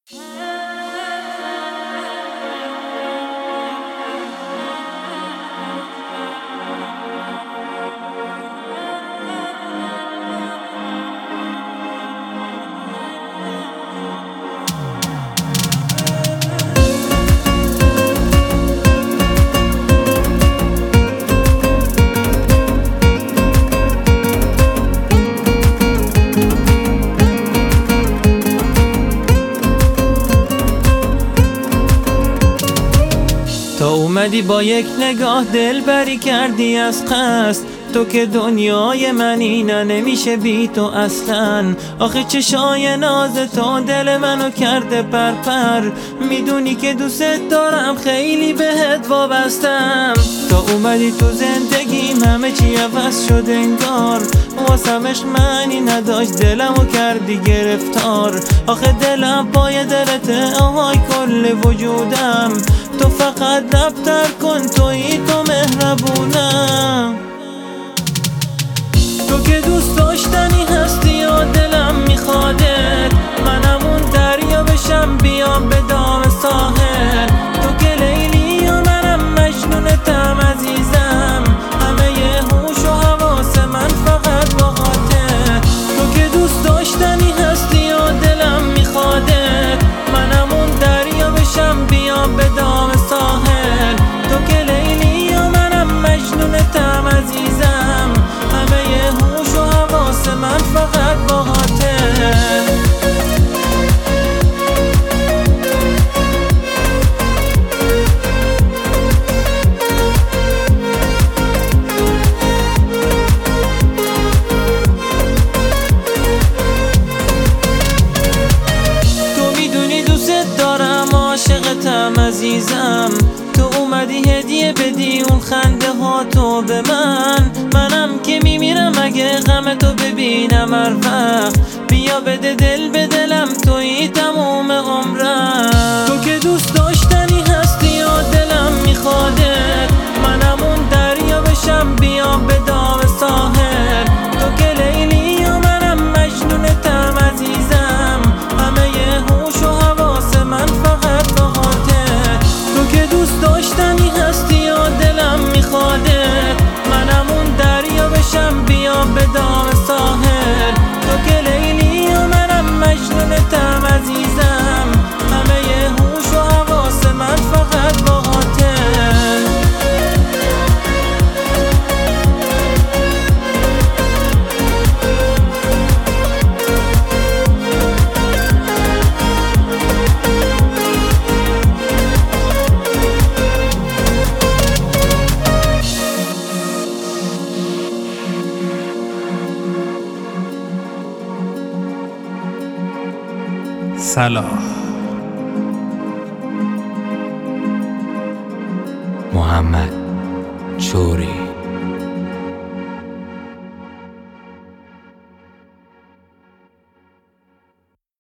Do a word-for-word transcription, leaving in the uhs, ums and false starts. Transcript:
تو اومدی با یک نگاه دل بری کردی از قصد، تو که دنیای منی، نه نمیشه بی تو اصلا. آخه چشای ناز تو دل منو کرده پرپر، میدونی که دوست دارم خیلی بهت وابستم. تو اومدی تو زندگیم همه چی عوض شد انگار، واسم عشق معنی نداشت دلمو کردی گرفتار. آخه دلم پای دلته آهای کل وجودم، تو فقط رفتر کن تویی تو مهربونم. تو که دوست داشتنی هستی و دلم میخوادت، منم اون دریا بشم بیام به دام ساحل. تو که لیلی و منم مجنونتم عزیزم، همه ی هوش و حواس من فقط باهاته. تو که دوست داشتنی هستی و دلم میخوادت، منم اون دریا بشم بیام به دام ساحل. تو که لیلی و منم مجنونتم عزیزم، همه ی هوش و حواس من فقط باهاته. تو میدونی دوست دارم عاشقتم عزیزم، تو اومدی هدیه بدی اون خنده ها تو به من. منم که میمیرم اگه غم تو ببینم هر وقت، بیا بده دل به دلم تویی تموم عمرم. تو که دوست داشتنی هستی و دلم میخوادت، منم اون دریا بشم بیام به دام ساحل. تو که لیلی و منم مجنونتم عزیزم، همه ی هوش و حواس من فقط باهاته. تو که دوست داشتنی هستی و دلم میخوادت، منم اون دریا بشم بیام به دام ساحل. تو که لیلی و منم مجنونتم عزیزم، همه ی هوش و حواس من فقط باهاته. صلاح محمد چوری.